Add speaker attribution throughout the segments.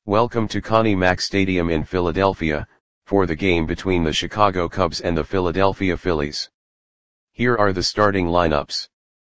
Speaker 1: Welcome to Connie Mack Stadium in Philadelphia, for the game between the Chicago Cubs and the Philadelphia Phillies. Here are the starting lineups.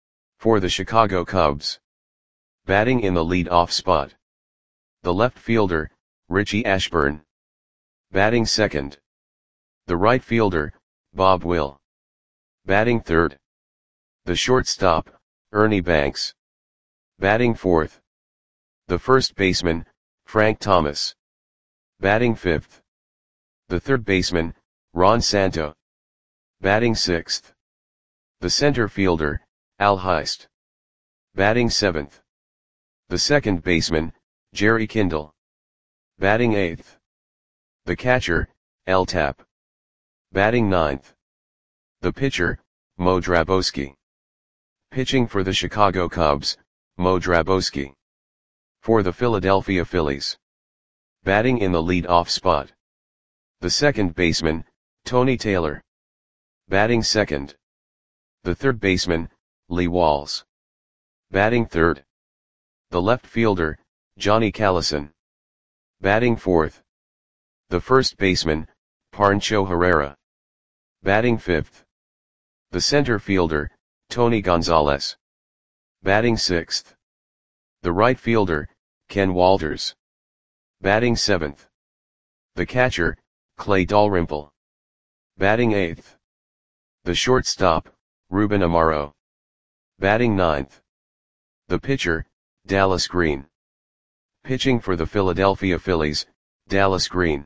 Speaker 1: For the Chicago Cubs. Batting in the lead-off spot. The left fielder, Richie Ashburn. Batting second. The right fielder, Bob Will. Batting third. The shortstop, Ernie Banks. Batting fourth. The first baseman, Frank Thomas. Batting fifth. The third baseman, Ron Santo. Batting sixth. The center fielder, Al Heist. Batting seventh. The second baseman, Jerry Kindle. Batting eighth. The catcher, L Tap. Batting ninth. The pitcher, Mo Drabowski. Pitching for the Chicago Cubs, Mo Drabowski. For the Philadelphia Phillies. Batting in the lead-off spot. The second baseman, Tony Taylor. Batting second. The third baseman, Lee Walls. Batting third. The left fielder, Johnny Callison. Batting fourth. The first baseman, Pancho Herrera. Batting fifth. The center fielder, Tony Gonzalez. Batting sixth. The right fielder, Ken Walters. Batting seventh. The catcher, Clay Dalrymple. Batting eighth. The shortstop, Ruben Amaro. Batting ninth. The pitcher, Dallas Green. Pitching for the Philadelphia Phillies, Dallas Green.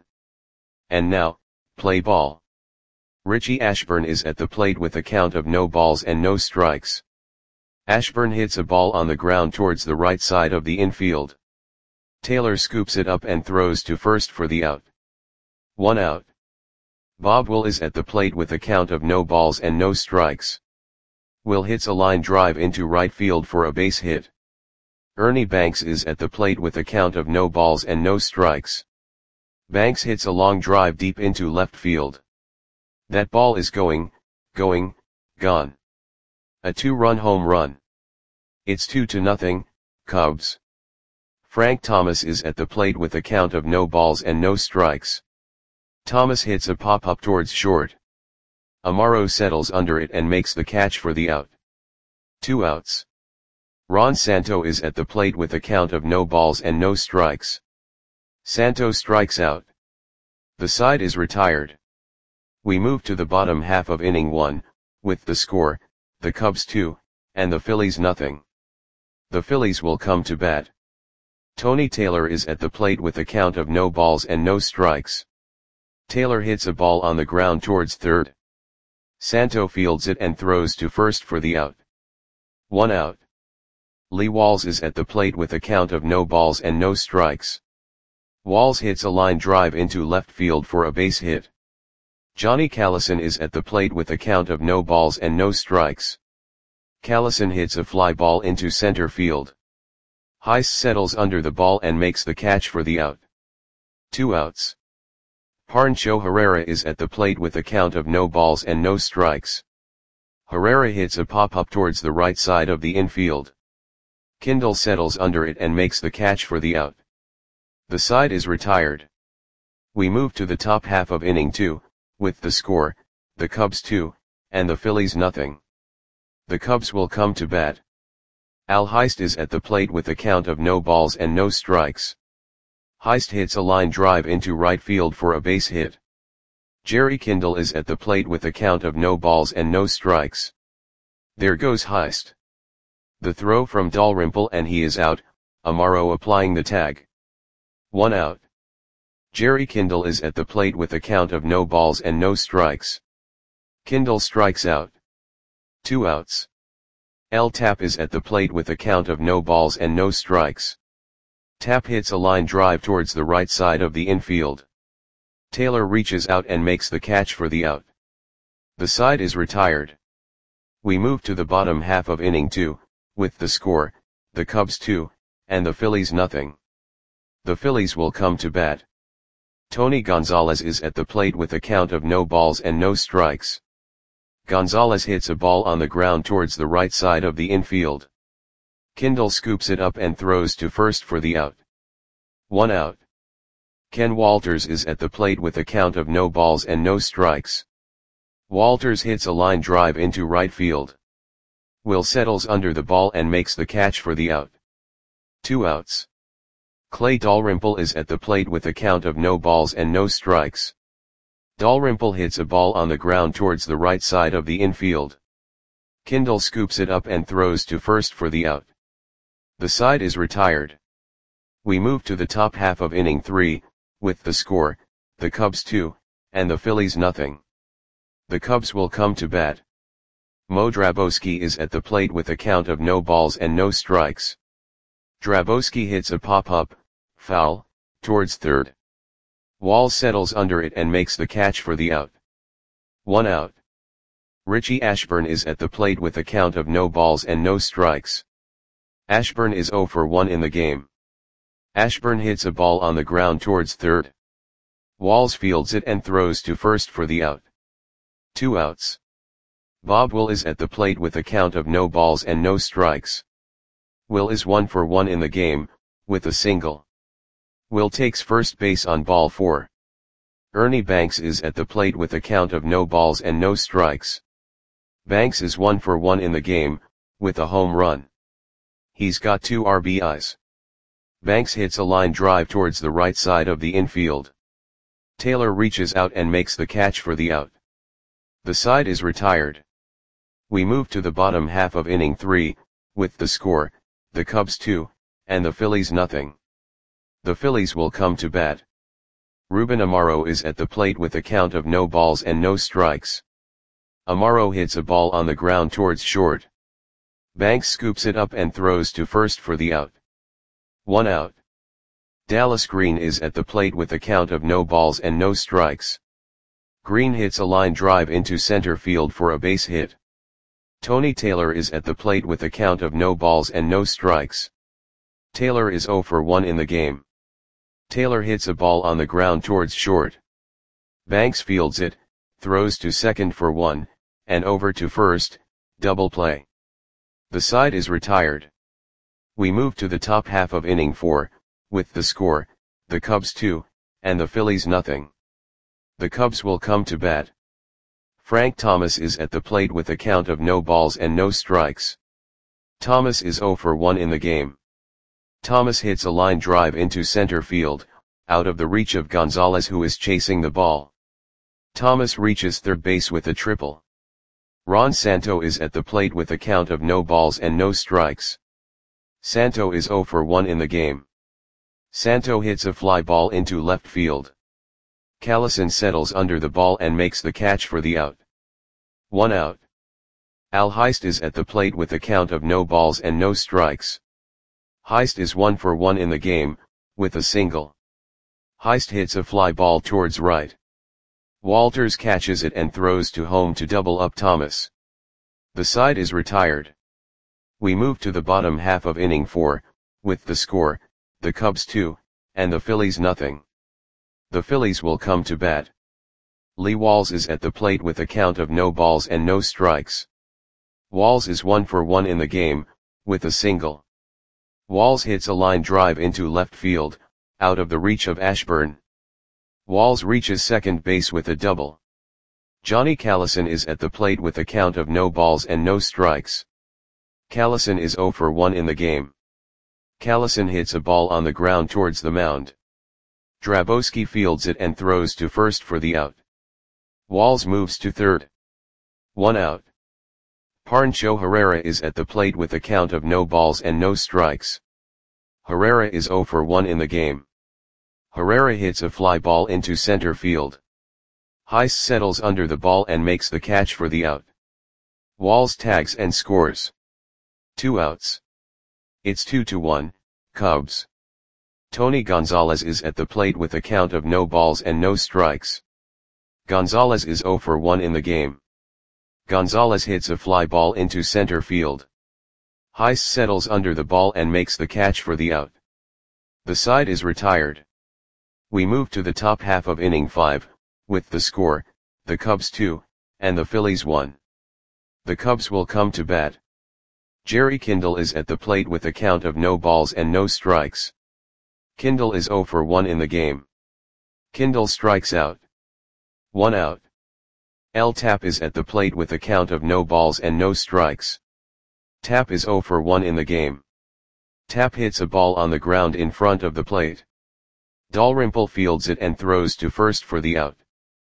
Speaker 1: And now, play ball. Richie Ashburn is at the plate with a count of no balls and no strikes. Ashburn hits a ball on the ground towards the right side of the infield. Taylor scoops it up and throws to first for the out. 1 out. Bob Will is at the plate with a count of no balls and no strikes. Will hits a line drive into right field for a base hit. Ernie Banks is at the plate with a count of no balls and no strikes. Banks hits a long drive deep into left field. That ball is gone. A 2-run home run. It's 2-0, Cubs. Frank Thomas is at the plate with a count of no balls and no strikes. Thomas hits a pop-up towards short. Amaro settles under it and makes the catch for the out. 2 outs. Ron Santo is at the plate with a count of no balls and no strikes. Santo strikes out. The side is retired. We move to the bottom half of inning 1, with the score, the Cubs 2, and the Phillies nothing. The Phillies will come to bat. Tony Taylor is at the plate with a count of no balls and no strikes. Taylor hits a ball on the ground towards third. Santo fields it and throws to first for the out. 1 out. Lee Walls is at the plate with a count of no balls and no strikes. Walls hits a line drive into left field for a base hit. Johnny Callison is at the plate with a count of no balls and no strikes. Callison hits a fly ball into center field. Heist settles under the ball and makes the catch for the out. 2 outs. Pancho Herrera is at the plate with a count of no balls and no strikes. Herrera hits a pop-up towards the right side of the infield. Kindle settles under it and makes the catch for the out. The side is retired. We move to the top half of inning 2, with the score, the Cubs 2, and the Phillies nothing. The Cubs will come to bat. Al Heist is at the plate with a count of no balls and no strikes. Heist hits a line drive into right field for a base hit. Jerry Kindle is at the plate with a count of no balls and no strikes. There goes Heist. The throw from Dalrymple and he is out, Amaro applying the tag. 1 out. Jerry Kindle is at the plate with a count of no balls and no strikes. Kindle strikes out. 2 outs. L Tap is at the plate with a count of no balls and no strikes. Tap hits a line drive towards the right side of the infield. Taylor reaches out and makes the catch for the out. The side is retired. We move to the bottom half of inning 2, with the score, the Cubs 2, and the Phillies nothing. The Phillies will come to bat. Tony Gonzalez is at the plate with a count of no balls and no strikes. Gonzalez hits a ball on the ground towards the right side of the infield. Kindle scoops it up and throws to first for the out. 1 out. Ken Walters is at the plate with a count of no balls and no strikes. Walters hits a line drive into right field. Will settles under the ball and makes the catch for the out. 2 outs. Clay Dalrymple is at the plate with a count of no balls and no strikes. Dalrymple hits a ball on the ground towards the right side of the infield. Kindle scoops it up and throws to first for the out. The side is retired. We move to the top half of inning 3, with the score, the Cubs 2, and the Phillies nothing. The Cubs will come to bat. Mo Drabowski is at the plate with a count of no balls and no strikes. Drabowski hits a pop-up, foul, towards third. Walls settles under it and makes the catch for the out. 1 out. Richie Ashburn is at the plate with a count of no balls and no strikes. Ashburn is 0 for 1 in the game. Ashburn hits a ball on the ground towards third. Walls fields it and throws to first for the out. 2 outs. Bob Will is at the plate with a count of no balls and no strikes. Will is 1 for 1 in the game, with a single. Will takes first base on ball 4. Ernie Banks is at the plate with a count of no balls and no strikes. Banks is 1 for 1 in the game, with a home run. He's got 2 RBIs. Banks hits a line drive towards the right side of the infield. Taylor reaches out and makes the catch for the out. The side is retired. We move to the bottom half of inning 3, with the score, the Cubs 2, and the Phillies nothing. The Phillies will come to bat. Ruben Amaro is at the plate with a count of no balls and no strikes. Amaro hits a ball on the ground towards short. Banks scoops it up and throws to first for the out. 1 out. Dallas Green is at the plate with a count of no balls and no strikes. Green hits a line drive into center field for a base hit. Tony Taylor is at the plate with a count of no balls and no strikes. Taylor is 0 for 1 in the game. Taylor hits a ball on the ground towards short. Banks fields it, throws to second for 1, and over to first, double play. The side is retired. We move to the top half of inning 4, with the score, the Cubs 2, and the Phillies nothing. The Cubs will come to bat. Frank Thomas is at the plate with a count of no balls and no strikes. Thomas is 0 for 1 in the game. Thomas hits a line drive into center field, out of the reach of Gonzalez who is chasing the ball. Thomas reaches third base with a triple. Ron Santo is at the plate with a count of no balls and no strikes. Santo is 0 for 1 in the game. Santo hits a fly ball into left field. Callison settles under the ball and makes the catch for the out. 1 out. Al Heist is at the plate with a count of no balls and no strikes. Heist is 1 for 1 in the game, with a single. Heist hits a fly ball towards right. Walters catches it and throws to home to double up Thomas. The side is retired. We move to the bottom half of inning 4, with the score, the Cubs 2, and the Phillies nothing. The Phillies will come to bat. Lee Walls is at the plate with a count of no balls and no strikes. Walls is 1 for 1 in the game, with a single. Walls hits a line drive into left field, out of the reach of Ashburn. Walls reaches second base with a double. Johnny Callison is at the plate with a count of no balls and no strikes. Callison is 0 for 1 in the game. Callison hits a ball on the ground towards the mound. Drabowski fields it and throws to first for the out. Walls moves to third. 1 out. Pancho Herrera is at the plate with a count of no balls and no strikes. Herrera is 0 for 1 in the game. Herrera hits a fly ball into center field. Heist settles under the ball and makes the catch for the out. Walls tags and scores. 2 outs. It's 2-1, Cubs. Tony Gonzalez is at the plate with a count of no balls and no strikes. Gonzalez is 0 for 1 in the game. Gonzalez hits a fly ball into center field. Heist settles under the ball and makes the catch for the out. The side is retired. We move to the top half of inning 5, with the score, the Cubs 2, and the Phillies 1. The Cubs will come to bat. Jerry Kindle is at the plate with a count of no balls and no strikes. Kindle is 0 for 1 in the game. Kindle strikes out. 1 out. L. Tap is at the plate with a count of no balls and no strikes. Tap is 0 for 1 in the game. Tap hits a ball on the ground in front of the plate. Dalrymple fields it and throws to first for the out.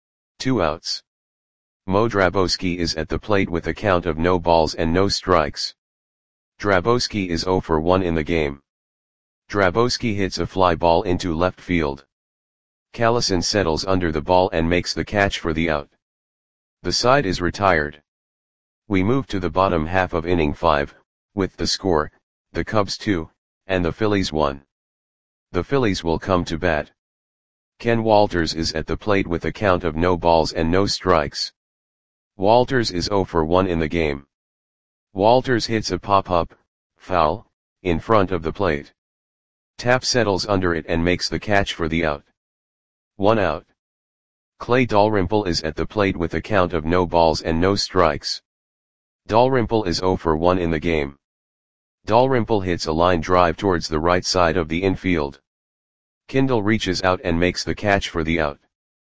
Speaker 1: 2 outs. Mo Drabowski is at the plate with a count of no balls and no strikes. Drabowski is 0 for 1 in the game. Drabowski hits a fly ball into left field. Callison settles under the ball and makes the catch for the out. The side is retired. We move to the bottom half of inning 5, with the score, the Cubs 2, and the Phillies 1. The Phillies will come to bat. Ken Walters is at the plate with a count of no balls and no strikes. Walters is 0 for 1 in the game. Walters hits a pop-up, foul, in front of the plate. Tap settles under it and makes the catch for the out. 1 out. Clay Dalrymple is at the plate with a count of no balls and no strikes. Dalrymple is 0 for 1 in the game. Dalrymple hits a line drive towards the right side of the infield. Kindle reaches out and makes the catch for the out.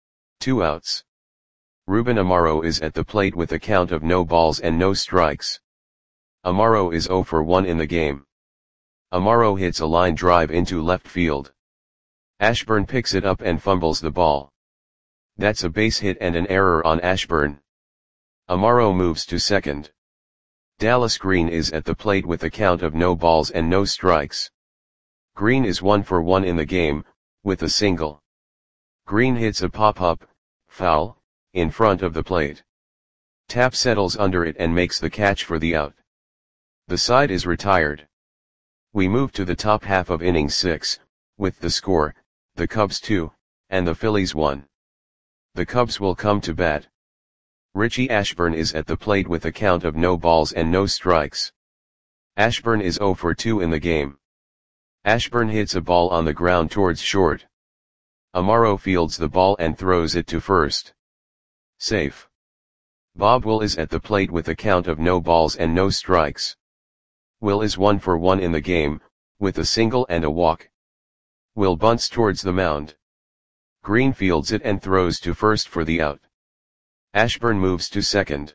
Speaker 1: 2 outs. Ruben Amaro is at the plate with a count of no balls and no strikes. Amaro is 0 for 1 in the game. Amaro hits a line drive into left field. Ashburn picks it up and fumbles the ball. That's a base hit and an error on Ashburn. Amaro moves to second. Dallas Green is at the plate with a count of no balls and no strikes. Green is 1 for 1 in the game, with a single. Green hits a pop-up, foul, in front of the plate. Tap settles under it and makes the catch for the out. The side is retired. We move to the top half of inning 6, with the score, the Cubs 2, and the Phillies 1. The Cubs will come to bat. Richie Ashburn is at the plate with a count of no balls and no strikes. Ashburn is 0 for 2 in the game. Ashburn hits a ball on the ground towards short. Amaro fields the ball and throws it to first. Safe. Bob Will is at the plate with a count of no balls and no strikes. Will is 1 for 1 in the game, with a single and a walk. Will bunts towards the mound. Green fields it and throws to first for the out. Ashburn moves to second.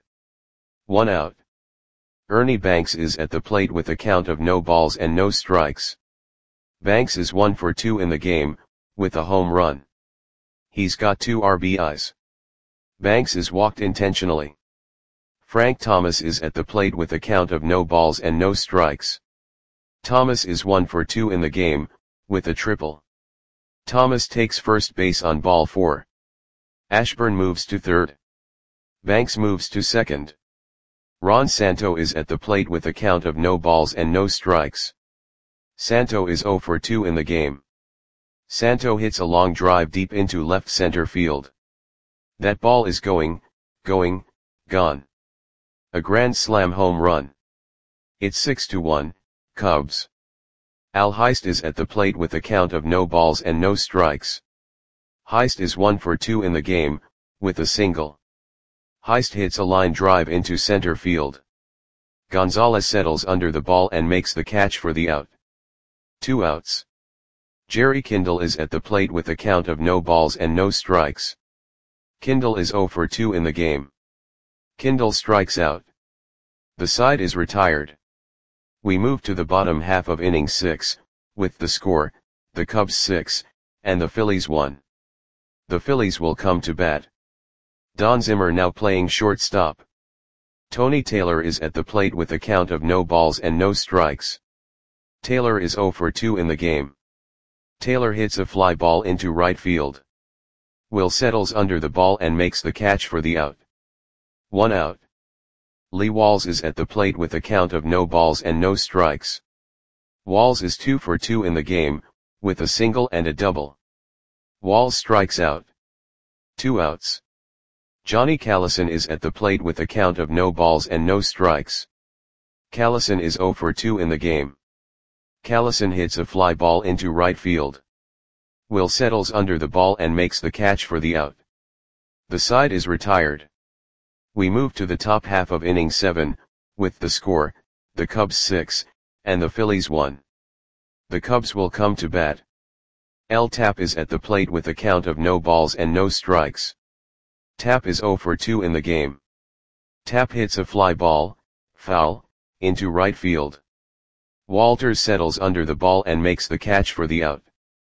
Speaker 1: 1 out. Ernie Banks is at the plate with a count of no balls and no strikes. Banks is 1 for 2 in the game, with a home run. He's got 2 RBIs. Banks is walked intentionally. Frank Thomas is at the plate with a count of no balls and no strikes. Thomas is 1 for 2 in the game, with a triple. Thomas takes first base on ball 4. Ashburn moves to third. Banks moves to second. Ron Santo is at the plate with a count of no balls and no strikes. Santo is 0 for 2 in the game. Santo hits a long drive deep into left center field. That ball is gone. A grand slam home run. It's 6-1, Cubs. Al Heist is at the plate with a count of no balls and no strikes. Heist is 1 for 2 in the game, with a single. Heist hits a line drive into center field. Gonzalez settles under the ball and makes the catch for the out. 2 outs. Jerry Kindle is at the plate with a count of no balls and no strikes. Kindle is 0 for 2 in the game. Kindle strikes out. The side is retired. We move to the bottom half of inning 6, with the score, the Cubs 6, and the Phillies 1. The Phillies will come to bat. Don Zimmer now playing shortstop. Tony Taylor is at the plate with a count of no balls and no strikes. Taylor is 0 for 2 in the game. Taylor hits a fly ball into right field. Will settles under the ball and makes the catch for the out. 1 out. Lee Walls is at the plate with a count of no balls and no strikes. Walls is 2 for 2 in the game, with a single and a double. Walls strikes out. 2 outs. Johnny Callison is at the plate with a count of no balls and no strikes. Callison is 0 for 2 in the game. Callison hits a fly ball into right field. Will settles under the ball and makes the catch for the out. The side is retired. We move to the top half of inning 7, with the score, the Cubs 6, and the Phillies 1. The Cubs will come to bat. L. Tap is at the plate with a count of no balls and no strikes. Tap is 0 for 2 in the game. Tap hits a fly ball, foul, into right field. Walters settles under the ball and makes the catch for the out.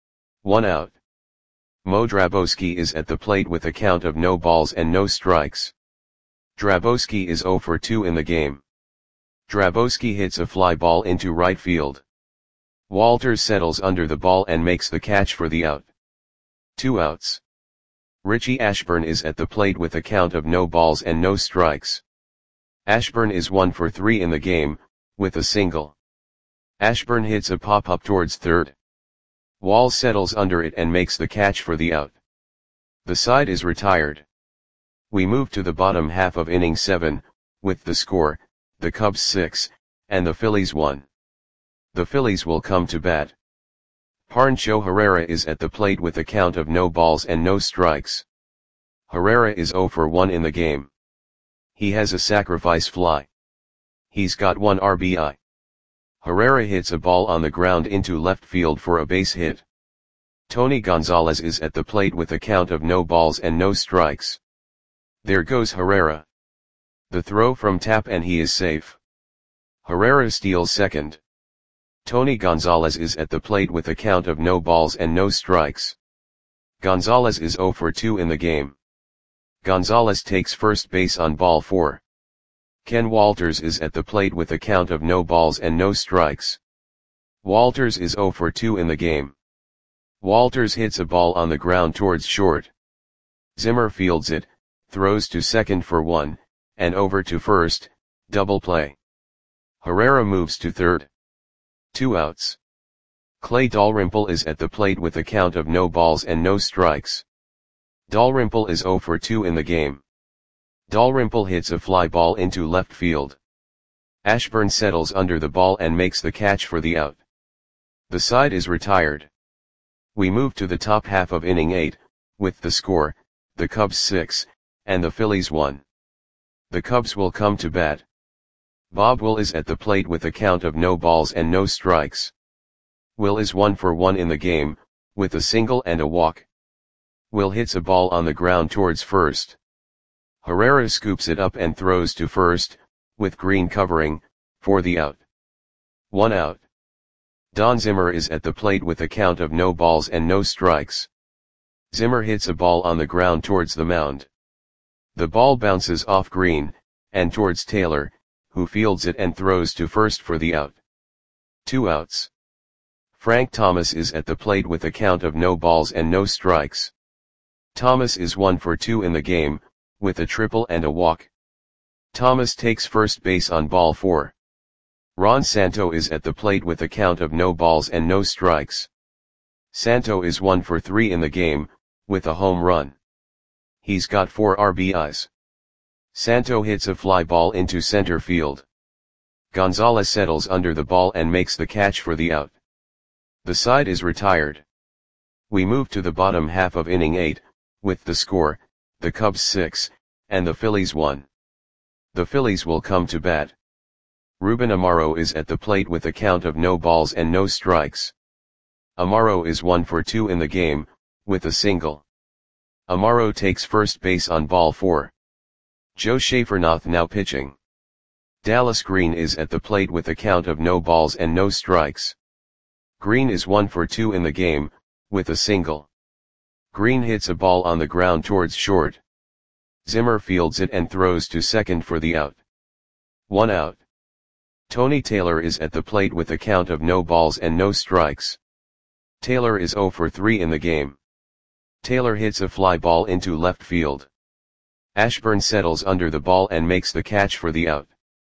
Speaker 1: 1 out. Mo Drabowski is at the plate with a count of no balls and no strikes. Drabowski is 0 for 2 in the game. Drabowski hits a fly ball into right field. Walters settles under the ball and makes the catch for the out. 2 outs. Richie Ashburn is at the plate with a count of no balls and no strikes. Ashburn is 1 for 3 in the game, with a single. Ashburn hits a pop-up towards third. Walls settles under it and makes the catch for the out. The side is retired. We move to the bottom half of inning 7, with the score, the Cubs 6, and the Phillies 1. The Phillies will come to bat. Pancho Herrera is at the plate with a count of no balls and no strikes. Herrera is 0 for 1 in the game. He has a sacrifice fly. He's got 1 RBI. Herrera hits a ball on the ground into left field for a base hit. Tony Gonzalez is at the plate with a count of no balls and no strikes. There goes Herrera. The throw from Tap and he is safe. Herrera steals second. Tony Gonzalez is at the plate with a count of no balls and no strikes. Gonzalez is 0 for 2 in the game. Gonzalez takes first base on ball 4. Ken Walters is at the plate with a count of no balls and no strikes. Walters is 0 for 2 in the game. Walters hits a ball on the ground towards short. Zimmer fields it, throws to second for 1, and over to first, double play. Herrera moves to third. 2 outs. Clay Dalrymple is at the plate with a count of no balls and no strikes. Dalrymple is 0 for 2 in the game. Dalrymple hits a fly ball into left field. Ashburn settles under the ball and makes the catch for the out. The side is retired. We move to the top half of inning 8, with the score, the Cubs 6, and the Phillies 1. The Cubs will come to bat. Bob Will is at the plate with a count of no balls and no strikes. Will is 1 for 1 in the game, with a single and a walk. Will hits a ball on the ground towards first. Herrera scoops it up and throws to first, with Green covering, for the out. 1 out. Don Zimmer is at the plate with a count of no balls and no strikes. Zimmer hits a ball on the ground towards the mound. The ball bounces off Green, and towards Taylor, who fields it and throws to first for the out. 2 outs. Frank Thomas is at the plate with a count of no balls and no strikes. Thomas is 1 for 2 in the game, with a triple and a walk. Thomas takes first base on ball 4. Ron Santo is at the plate with a count of no balls and no strikes. Santo is 1 for 3 in the game, with a home run. He's got 4 RBIs. Santo hits a fly ball into center field. Gonzalez settles under the ball and makes the catch for the out. The side is retired. We move to the bottom half of inning 8, with the score, the Cubs 6, and the Phillies 1. The Phillies will come to bat. Ruben Amaro is at the plate with a count of no balls and no strikes. Amaro is 1 for 2 in the game, with a single. Amaro takes first base on ball 4. Joe Schaefernath now pitching. Dallas Green is at the plate with a count of no balls and no strikes. Green is 1 for 2 in the game, with a single. Green hits a ball on the ground towards short. Zimmer fields it and throws to second for the out. 1 out. Tony Taylor is at the plate with a count of no balls and no strikes. Taylor is 0 for 3 in the game. Taylor hits a fly ball into left field. Ashburn settles under the ball and makes the catch for the out.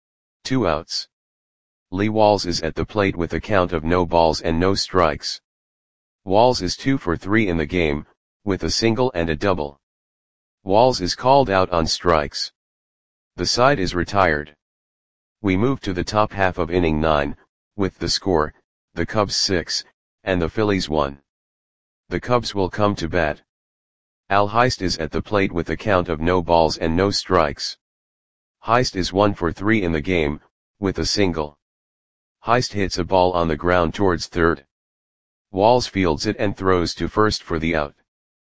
Speaker 1: 2 outs. Lee Walls is at the plate with a count of no balls and no strikes. Walls is 2 for 3 in the game, with a single and a double. Walls is called out on strikes. The side is retired. We move to the top half of inning 9, with the score, the Cubs 6, and the Phillies 1. The Cubs will come to bat. Al Heist is at the plate with a count of no balls and no strikes. Heist is 1 for 3 in the game, with a single. Heist hits a ball on the ground towards third. Walls fields it and throws to first for the out.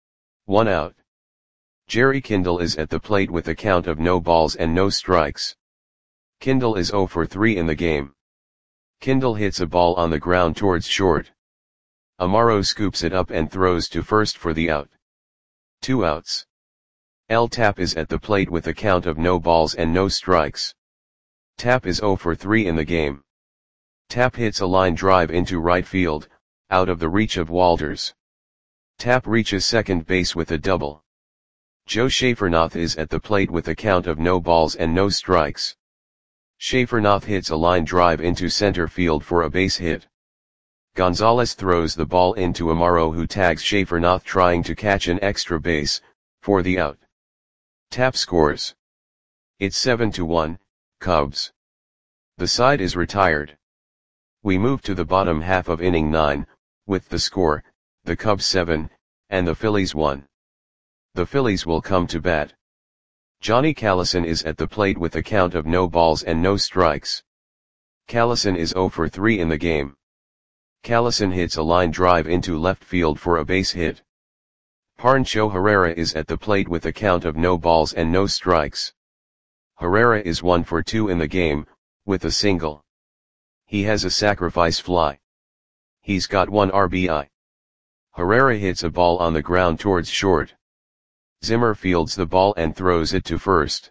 Speaker 1: 1 out. Jerry Kindle is at the plate with a count of no balls and no strikes. Kindle is 0 for 3 in the game. Kindle hits a ball on the ground towards short. Amaro scoops it up and throws to first for the out. 2 outs. L Tap is at the plate with a count of no balls and no strikes. Tap is 0 for 3 in the game. Tap hits a line drive into right field, out of the reach of Walters. Tap reaches second base with a double. Joe Schaefernath is at the plate with a count of no balls and no strikes. Schaefernath hits a line drive into center field for a base hit. Gonzalez throws the ball into Amaro, who tags Schaefernath trying to catch an extra base, for the out. Tap scores. It's 7-1, Cubs. The side is retired. We move to the bottom half of inning 9, with the score, the Cubs 7, and the Phillies 1. The Phillies will come to bat. Johnny Callison is at the plate with a count of no balls and no strikes. Callison is 0 for 3 in the game. Callison hits a line drive into left field for a base hit. Pancho Herrera is at the plate with a count of no balls and no strikes. Herrera is 1 for 2 in the game, with a single. He has a sacrifice fly. He's got 1 RBI. Herrera hits a ball on the ground towards short. Zimmer fields the ball and throws it to first.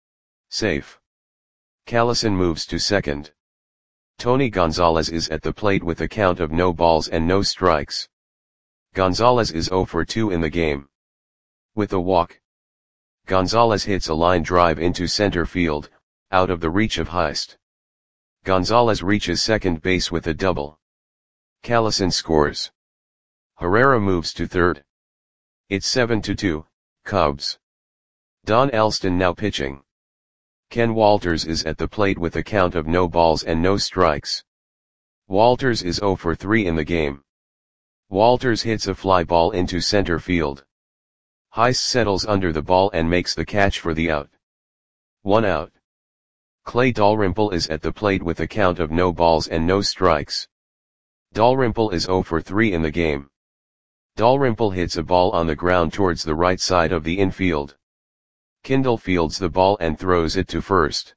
Speaker 1: Safe. Callison moves to second. Tony Gonzalez is at the plate with a count of no balls and no strikes. Gonzalez is 0 for 2 in the game. With a walk. Gonzalez hits a line drive into center field, out of the reach of Heist. Gonzalez reaches second base with a double. Callison scores. Herrera moves to third. It's 7-2, Cubs. Don Alston now pitching. Ken Walters is at the plate with a count of no balls and no strikes. Walters is 0 for 3 in the game. Walters hits a fly ball into center field. Heist settles under the ball and makes the catch for the out. 1 out. Clay Dalrymple is at the plate with a count of no balls and no strikes. Dalrymple is 0 for 3 in the game. Dalrymple hits a ball on the ground towards the right side of the infield. Kindle fields the ball and throws it to first.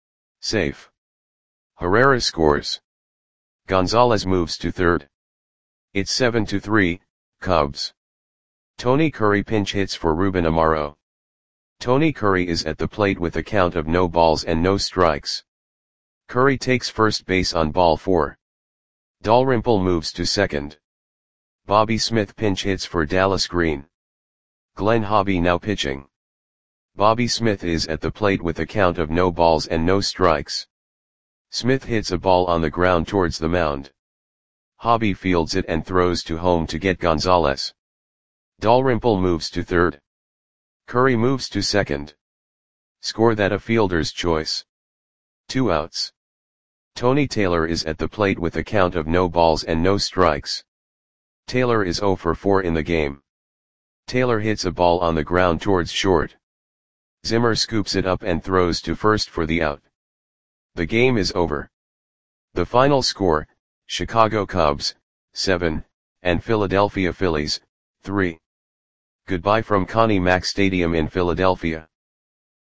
Speaker 1: Safe. Herrera scores. Gonzalez moves to third. It's 7-3, Cubs. Tony Curry pinch hits for Ruben Amaro. Tony Curry is at the plate with a count of no balls and no strikes. Curry takes first base on ball 4. Dalrymple moves to second. Bobby Smith pinch hits for Dallas Green. Glenn Hobby now pitching. Bobby Smith is at the plate with a count of no balls and no strikes. Smith hits a ball on the ground towards the mound. Hobby fields it and throws to home to get Gonzalez. Dalrymple moves to third. Curry moves to second. Score that a fielder's choice. 2 outs. Tony Taylor is at the plate with a count of no balls and no strikes. Taylor is 0 for 4 in the game. Taylor hits a ball on the ground towards short. Zimmer scoops it up and throws to first for the out. The game is over. The final score, Chicago Cubs, 7, and Philadelphia Phillies, 3. Goodbye from Connie Mack Stadium in Philadelphia.